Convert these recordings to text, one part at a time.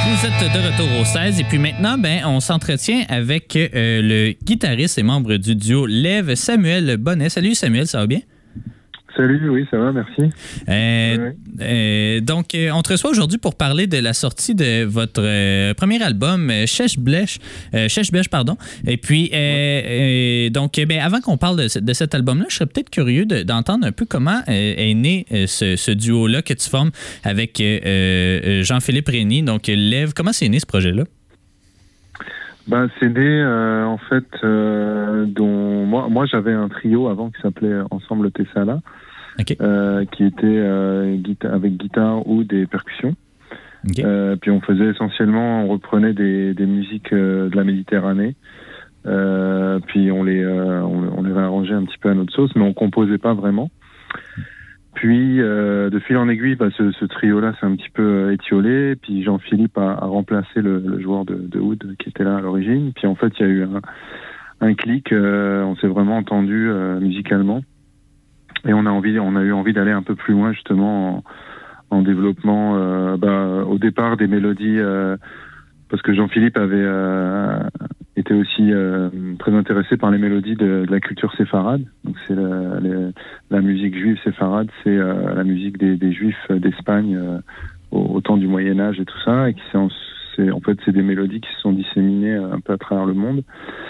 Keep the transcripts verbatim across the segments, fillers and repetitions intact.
Vous êtes de retour au seize et puis maintenant, ben, on s'entretient avec euh, le guitariste et membre du duo Lève, Samuel Bonnet. Salut Samuel, ça va bien? Salut, oui, ça va, merci. Euh, oui. euh, donc, euh, on te reçoit aujourd'hui pour parler de la sortie de votre euh, premier album, Chèche Blèche, euh, Chèche Blèche, pardon. Et puis, euh, euh, donc, ben, avant qu'on parle de, de cet album-là, je serais peut-être curieux de, d'entendre un peu comment euh, est né euh, ce, ce duo-là que tu formes avec euh, euh, Jean-Philippe Régnier, donc Lève. Comment c'est né ce projet-là? Ben, c'est né, euh, en fait, euh, dont moi, moi j'avais un trio avant qui s'appelait Ensemble Tessala. Okay. Euh, qui était euh, guita- avec guitare, oud et percussion. Okay. Euh, puis on faisait essentiellement, on reprenait des, des musiques euh, de la Méditerranée. Euh, puis on les, euh, on, on les réarrangeait un petit peu à notre sauce, mais on composait pas vraiment. Puis euh, de fil en aiguille, bah, ce, ce trio-là s'est un petit peu étiolé. Puis Jean-Philippe a, a remplacé le, le joueur de, de oud qui était là à l'origine. Puis en fait, il y a eu un, un clic. Euh, on s'est vraiment entendu euh, musicalement. Et on a envie, on a eu envie d'aller un peu plus loin justement en, en développement. Euh, bah, au départ des mélodies, euh, parce que Jean-Philippe avait euh, été aussi euh, très intéressé par les mélodies de, de la culture séfarade. Donc c'est la, la, la musique juive séfarade, c'est euh, la musique des, des Juifs d'Espagne euh, au, au temps du Moyen Âge et tout ça. Et qui c'est en, c'est, en fait c'est des mélodies qui se sont disséminées un peu à travers le monde.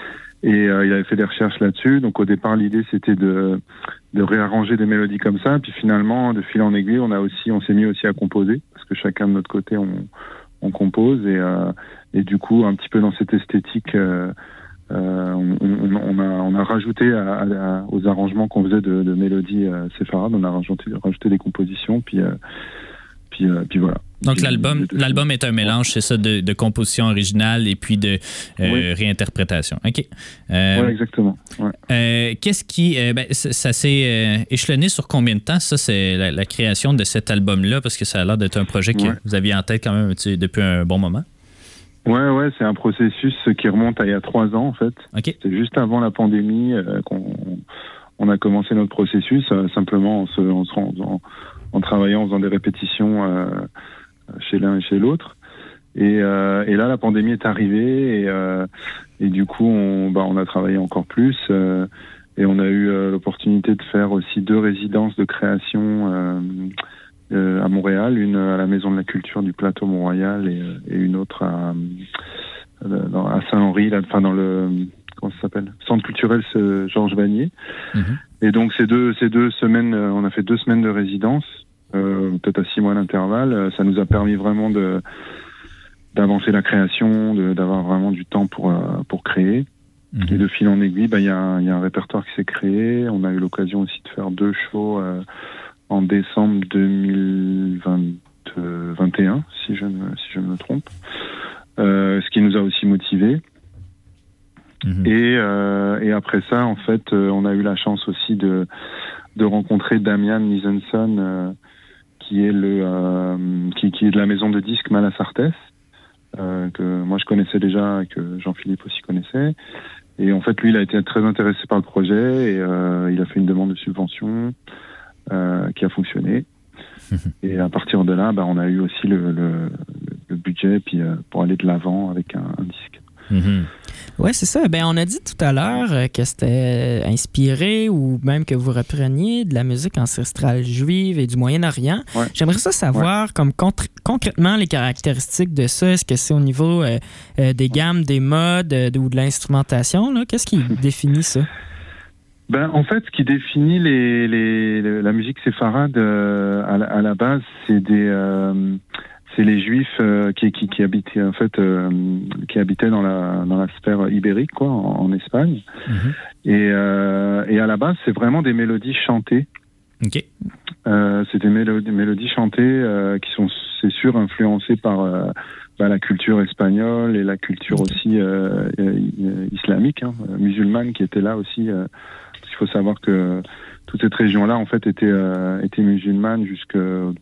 Et euh, il avait fait des recherches là-dessus. Donc au départ, l'idée c'était de, de réarranger des mélodies comme ça. Puis finalement, de fil en aiguille, on a aussi, on s'est mis aussi à composer parce que chacun de notre côté, on, on compose et, euh, et du coup, un petit peu dans cette esthétique, euh, euh, on, on, on a, on a rajouté à, à, aux arrangements qu'on faisait de, de mélodies euh, séfarades, on a rajouté, rajouté des compositions. Puis euh, Puis, euh, puis voilà. Donc l'album, l'album est un mélange, c'est ça, de, de composition originale et puis de euh, oui. réinterprétation. OK. Euh, oui, exactement. Ouais. Euh, qu'est-ce qui... Euh, ben, ça, ça s'est euh, échelonné sur combien de temps, ça, c'est la, la création de cet album-là? Parce que ça a l'air d'être un projet que ouais. vous aviez en tête quand même tu sais, depuis un bon moment. Ouais, ouais, c'est un processus qui remonte à il y a trois ans, en fait. Okay. C'était juste avant la pandémie euh, qu'on on a commencé notre processus, euh, simplement en, se, en, se, en, en travaillant, en faisant des répétitions euh, chez l'un et chez l'autre. Et, euh, et là, la pandémie est arrivée et, euh, et du coup, on, bah, on a travaillé encore plus euh, et on a eu euh, l'opportunité de faire aussi deux résidences de création euh, euh, à Montréal, une à la Maison de la Culture du Plateau Mont-Royal et, et une autre à, dans, à Saint-Henri, là, enfin dans le comment ça s'appelle, Centre culturel Georges Vanier. Mmh. Et donc ces deux ces deux semaines, on a fait deux semaines de résidence. Euh, peut-être à six mois d'intervalle, ça nous a permis vraiment de d'avancer la création, de, d'avoir vraiment du temps pour euh, pour créer. Mmh. Et de fil en aiguille, bah il y a il y a un répertoire qui s'est créé. On a eu l'occasion aussi de faire deux shows euh, en décembre deux mille vingt et un, si je ne si je ne me trompe. Euh, ce qui nous a aussi motivés. Mmh. Et euh, et après ça, en fait, euh, on a eu la chance aussi de de rencontrer Damian Nisenson, euh, qui est le euh, qui, qui est de la maison de disques Malasartes, euh, que moi je connaissais déjà et que Jean-Philippe aussi connaissait. Et en fait, lui, il a été très intéressé par le projet et euh, il a fait une demande de subvention euh, qui a fonctionné. Et à partir de là, bah, on a eu aussi le, le, le budget puis euh, pour aller de l'avant avec un, un disque. Mm-hmm. Oui, c'est ça. Ben, on a dit tout à l'heure que c'était inspiré ou même que vous repreniez de la musique ancestrale juive et du Moyen-Orient. Ouais. J'aimerais ça savoir ouais. comme contr- concrètement les caractéristiques de ça. Est-ce que c'est au niveau euh, euh, des gammes, des modes euh, ou de l'instrumentation? Là? Qu'est-ce qui définit ça? Ben, en fait, ce qui définit les, les, les, la musique séfarade euh, à, la, à la base, c'est des... Euh, c'est les Juifs euh, qui, qui, qui habitaient en fait euh, qui habitaient dans la dans la sphère ibérique quoi, en, en Espagne. Mmh. Et euh, et à la base, c'est vraiment des mélodies chantées. Ok. Euh, c'est des mélodies, mélodies chantées euh, qui sont, c'est sûr, influencées par euh, bah, la culture espagnole et la culture okay. aussi euh, euh, islamique, hein, musulmane, qui était là aussi. Euh, parce qu'il faut savoir que toute cette région-là, en fait, était euh, était musulmane jusque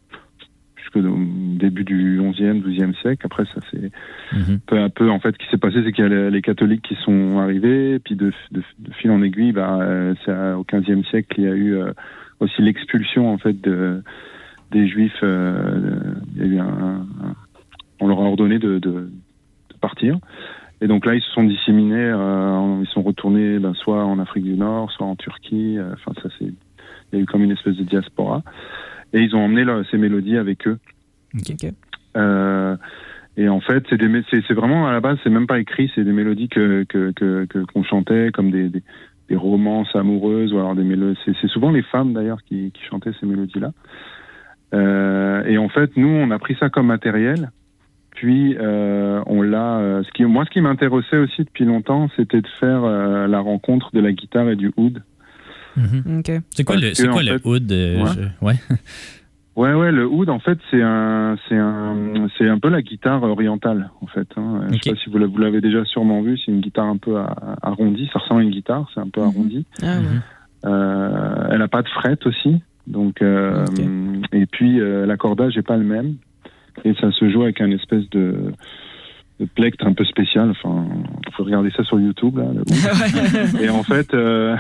au début du onzième, douzième siècle. Après, ça c'est mmh. peu à peu, en fait, ce qui s'est passé, c'est qu'il y a les, les catholiques qui sont arrivés, et puis de, de, de fil en aiguille, bah, euh, c'est à, au quinzième siècle, il y a eu euh, aussi l'expulsion, en fait, de, des Juifs. Euh, il y a eu un, un, on leur a ordonné de, de, de partir. Et donc là, ils se sont disséminés, euh, ils sont retournés ben, soit en Afrique du Nord, soit en Turquie. Enfin, euh, ça c'est, il y a eu comme une espèce de diaspora. Et ils ont emmené là, ces mélodies avec eux. Okay. Euh, et en fait, c'est, des, c'est, c'est vraiment à la base, c'est même pas écrit, c'est des mélodies que, que, que, que qu'on chantait comme des, des, des romances amoureuses ou alors des mélodies. C'est, c'est souvent les femmes d'ailleurs qui, qui chantaient ces mélodies-là. Euh, et en fait, nous, on a pris ça comme matériel. Puis euh, on l'a. Euh, ce qui, moi, ce qui m'intéressait aussi depuis longtemps, c'était de faire euh, la rencontre de la guitare et du oud. Mm-hmm. Okay. C'est quoi Parce le, c'est quoi le fait, oud euh, ouais. Je... ouais. ouais, ouais, le oud, en fait, c'est un, c'est un, c'est un peu la guitare orientale, en fait. Hein. Okay. Je sais pas si vous, vous l'avez déjà sûrement vu. C'est une guitare un peu arrondie. Ça ressemble à une guitare, c'est un peu arrondi. Mm-hmm. Ah, ouais. euh, elle a pas de fret aussi, donc. Euh, okay. Et puis euh, l'accordage est pas le même. Et ça se joue avec un espèce de, de plectre un peu spécial. Enfin, il faut regarder ça sur YouTube. Là, et en fait, euh,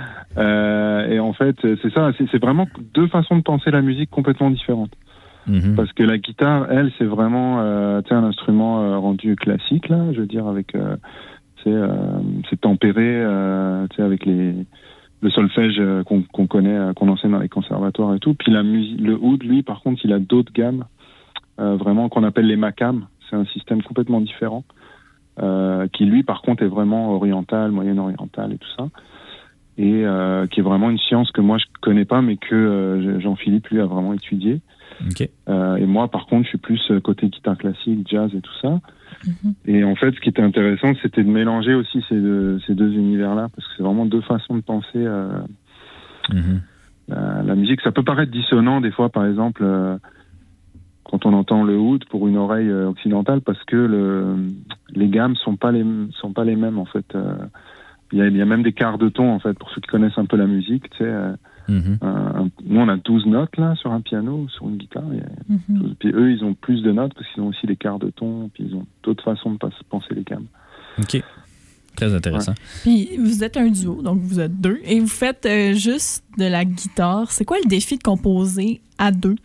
euh, et en fait, c'est ça. C'est, c'est vraiment deux façons de penser la musique complètement différentes. Mm-hmm. Parce que la guitare, elle, c'est vraiment, euh, tu sais, un instrument euh, rendu classique là. Je veux dire, avec, euh, c'est, euh, c'est tempéré, euh, tu sais, avec les le solfège euh, qu'on, qu'on connaît, euh, qu'on enseigne dans les conservatoires et tout. Puis la musique, le oud, lui, par contre, il a d'autres gammes. Euh, vraiment qu'on appelle les makams, c'est un système complètement différent, euh, qui lui par contre est vraiment oriental, moyen-oriental et tout ça, et euh, qui est vraiment une science que moi je connais pas, mais que euh, Jean-Philippe lui a vraiment étudié. Okay. Euh, et moi par contre je suis plus côté guitare classique, jazz et tout ça. Mm-hmm. Et en fait ce qui était intéressant c'était de mélanger aussi ces deux, ces deux univers-là, parce que c'est vraiment deux façons de penser euh, mm-hmm. la, la musique. Ça peut paraître dissonant des fois, par exemple. Euh, quand on entend le oud pour une oreille euh, occidentale, parce que le, les gammes sont pas les sont pas les mêmes en fait. Il euh, y, a, y a même des quarts de ton en fait pour ceux qui connaissent un peu la musique. Tu sais, euh, mm-hmm. un, un, nous on a douze notes là sur un piano, sur une guitare. Y a mm-hmm. douze, puis eux ils ont plus de notes parce qu'ils ont aussi des quarts de ton, puis ils ont d'autres façons de penser les gammes. Ok. Très intéressant. Ouais. Puis vous êtes un duo, donc vous êtes deux, et vous faites euh, juste de la guitare. C'est quoi le défi de composer à deux?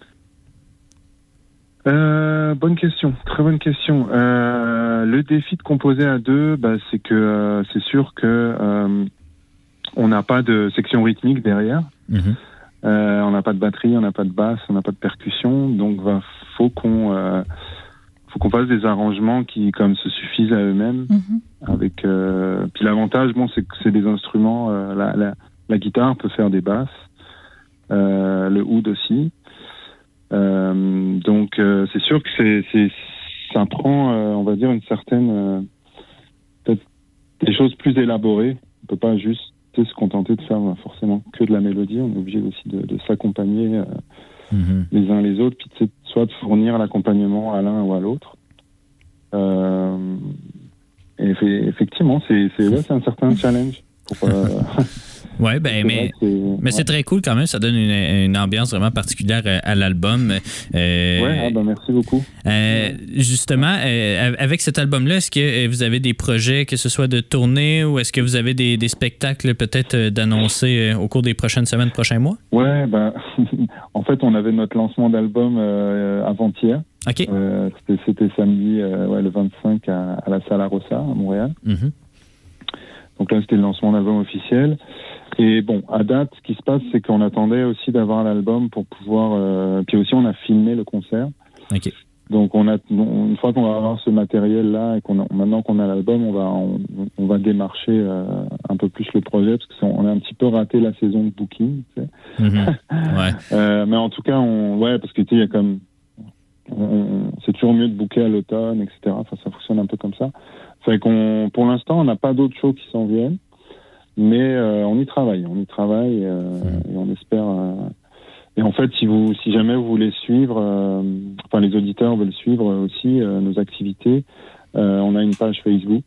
Euh, bonne question, très bonne question. Euh, le défi de composer à deux, bah, c'est que euh, c'est sûr que euh, on n'a pas de section rythmique derrière. Mm-hmm. Euh, on n'a pas de batterie, on n'a pas de basse, on n'a pas de percussion, donc bah, faut qu'on euh, faut qu'on fasse des arrangements qui comme se suffisent à eux-mêmes. Mm-hmm. Avec euh, puis l'avantage, bon, c'est que c'est des instruments. Euh, la, la, la guitare peut faire des basses, euh, le oud aussi. Euh, donc euh, c'est sûr que c'est, c'est ça prend euh, on va dire une certaine euh, peut-être des choses plus élaborées. On peut pas juste se contenter de faire forcément que de la mélodie, on est obligé aussi de, de s'accompagner euh, mm-hmm. les uns les autres, puis soit de fournir l'accompagnement à l'un ou à l'autre. Euh, et effectivement c'est c'est, ouais, c'est un certain challenge pour euh, Oui, ben, mais, c'est, mais ouais. c'est très cool quand même. Ça donne une, une ambiance vraiment particulière à l'album. Euh, oui, ah ben merci beaucoup. Euh, justement, euh, avec cet album-là, est-ce que vous avez des projets, que ce soit de tournée, ou est-ce que vous avez des, des spectacles peut-être d'annoncer au cours des prochaines semaines, prochains mois? Oui, ben, en fait, on avait notre lancement d'album euh, avant-hier. OK. Euh, c'était, c'était samedi, euh, ouais, le vingt-cinq à, à la Sala Rossa, à Montréal. Mm-hmm. Donc là, c'était le lancement d'album officiel. Et bon, à date, ce qui se passe, c'est qu'on attendait aussi d'avoir l'album pour pouvoir... Euh, puis aussi, on a filmé le concert. Okay. Donc, on a, bon, une fois qu'on va avoir ce matériel-là, et qu'on a, maintenant qu'on a l'album, on va, on, on va démarcher euh, un peu plus le projet, parce qu'on a un petit peu raté la saison de booking. Tu sais. Mm-hmm. Ouais. euh, mais en tout cas, on, ouais, parce que tu sais, il y a comme... On, on, c'est toujours mieux de booker à l'automne, et cetera. Enfin, ça fonctionne un peu comme ça. Fait qu'on, pour l'instant, on n'a pas d'autres shows qui s'en viennent. Mais euh, on y travaille, on y travaille euh, mmh. et on espère. Euh... Et en fait, si vous, si jamais vous voulez suivre, euh, enfin les auditeurs veulent suivre aussi euh, nos activités, euh, on a une page Facebook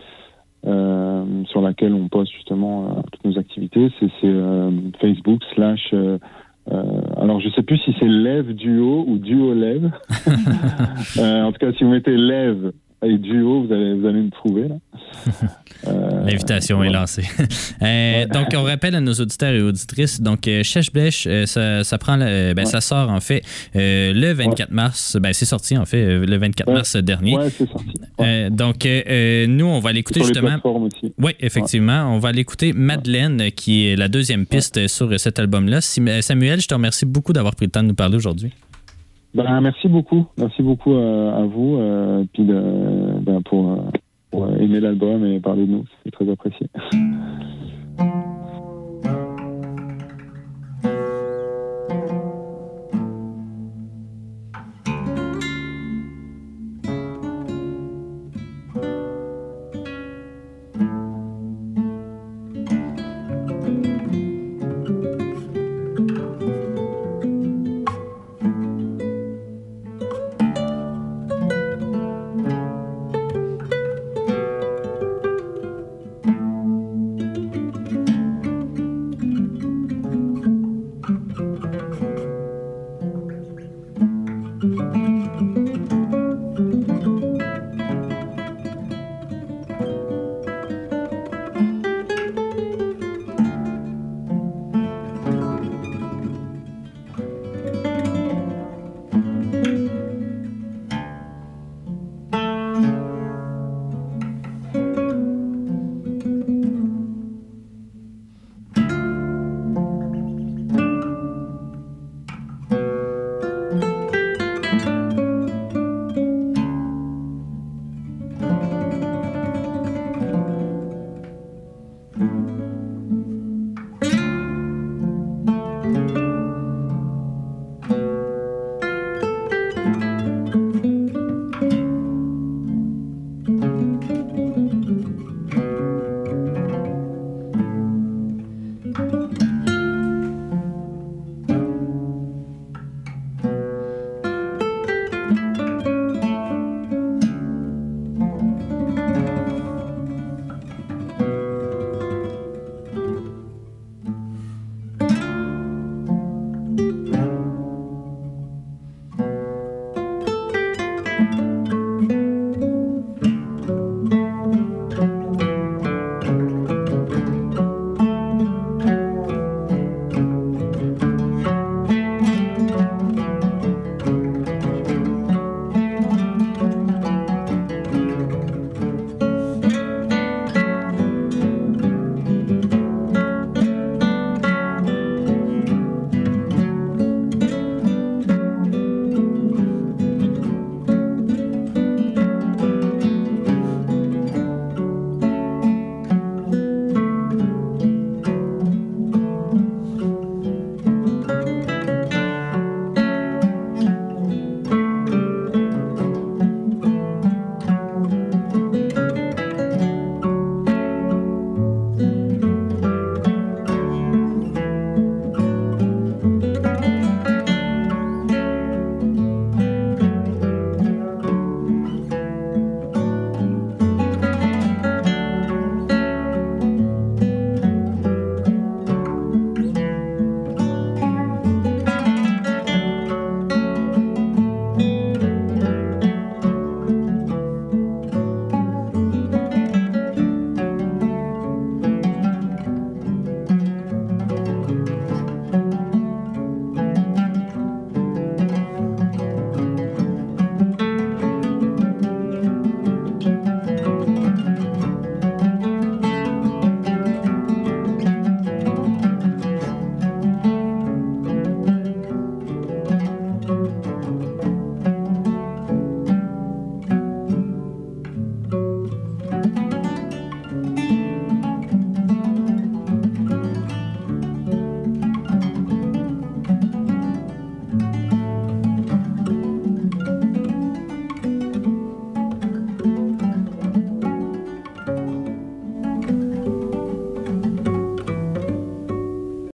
euh, sur laquelle on poste justement euh, toutes nos activités. C'est, c'est euh, Facebook slash. Euh, euh, alors je sais plus si c'est Lève Duo ou Duo Lève. euh, en tout cas, si vous mettez Lève avec duo, vous allez, vous allez me trouver, là. Euh, L'invitation ouais. est lancée. euh, ouais. Donc, on rappelle à nos auditeurs et auditrices, donc, euh, Chèche Blèche, euh, ça, ça, prend, euh, ben, ouais. ça sort, en fait, euh, le vingt-quatre ouais. mars. Ben, c'est sorti, en fait, le vingt-quatre ouais. mars dernier. Oui, c'est sorti. Ouais. Euh, donc, euh, nous, on va l'écouter justement. Sur les plateformes aussi. Oui, effectivement. Ouais. On va l'écouter Madeleine, ouais. qui est la deuxième piste ouais. sur cet album-là. Samuel, je te remercie beaucoup d'avoir pris le temps de nous parler aujourd'hui. Ben, merci beaucoup. Merci beaucoup à, à vous euh, puis de, ben, pour, pour aimer l'album et parler de nous. C'est très apprécié.